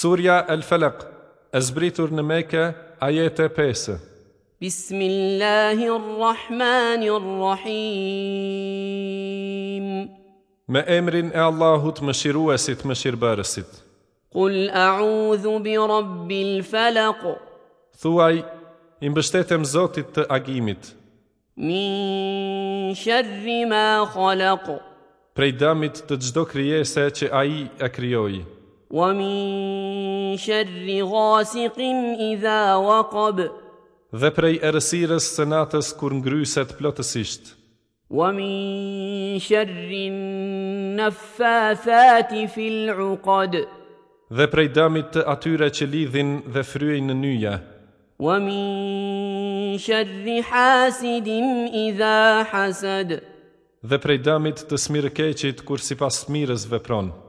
Surja Al-Falaq, e zbritur në Mekë, ajete 5. Bismillahirrahmanirrahim. Me emrin e Allahut mëshiruesit mëshirbërësit. Qul a'udhu bi rabbil falaq. Thuaj, i mbështetem Zotit të agimit, Min sharri ma khalaq. prej dëmit të çdo krijese që ai e krijoi, Wa min sharri ghasiqin idha waqab. dhe prej errësirës së natës kur ngryset plotësisht, Wa min sharri naffathati fil 'uqad. dhe prej dëmit të atyre që lidhin dhe fryejnë në nyje, Wa min sharri hasidin idha hasad. dhe prej dëmit të smirëkeqit kur sipas smirës vepron.